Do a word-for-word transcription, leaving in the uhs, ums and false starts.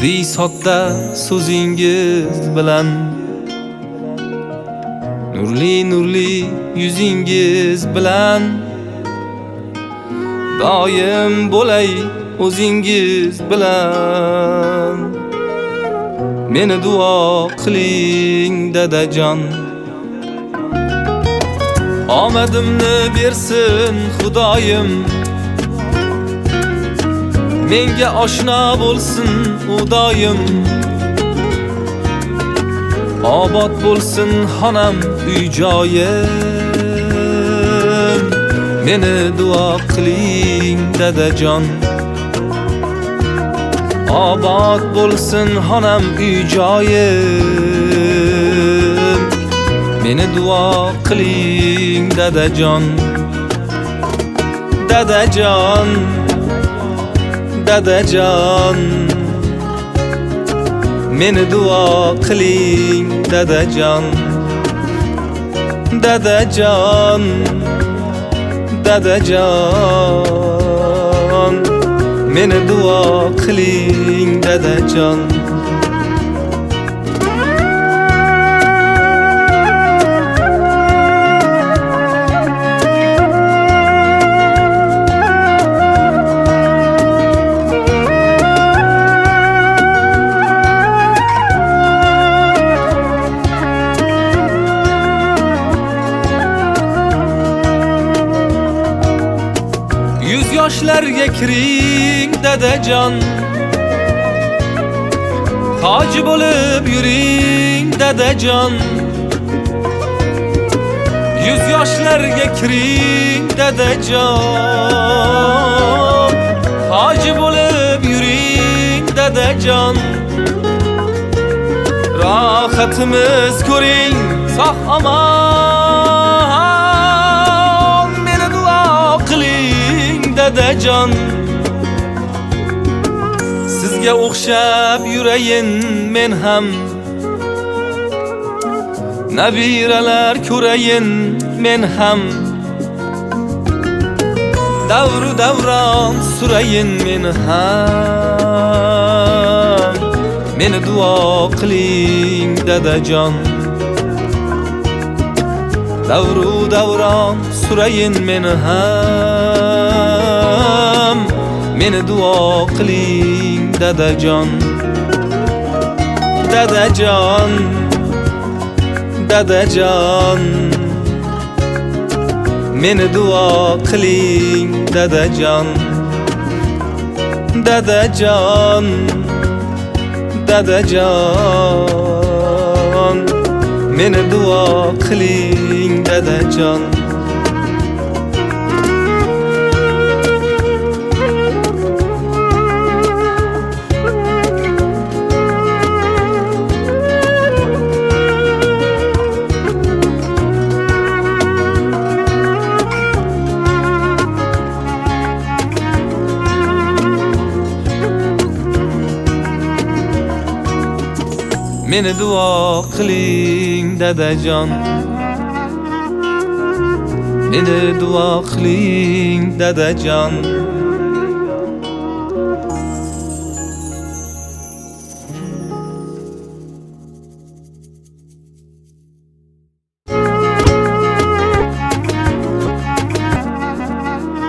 Oddiy sodda so'zingiz bilan, nurli nurli yuzingiz bilan doim bo'lay o'zingiz bilan. Meni duo qiling dadajon, omadimni bersin Xudoyim, menga oshna bo'lsin u doim. Obod bo'lsin xonam uy joyim, meni duo qiling dadajon. Obod bo'lsin xonam uy joyim, meni duo qiling dadajon. Dadajon, dadajon, meni duo qiling dadajon. Dadajon, dadajon, meni duo qiling dadajon. Yuz yoshlarga kiring dadajon, hoji bo'lib yuring dadajon. Yuz yoshlarga kiring dadajon, hoji bo'lib yuring dadajon. Rohatimiz ko'ring sog' omon, meni duo qiling dadajon. Sizga o'xshab yurayin men ham, nabiralar ko'rayin men ham. Davru davron surayin men ham, meni duo qiling dadajon. Davru davron surayin men ham, meni duo qiling dadajon. Dadajon, dadajon, meni duo qiling dadajon. Dadajon, dadajon, meni duo qiling dadajon. Meni duo qiling dadajon, meni duo qiling dadajon.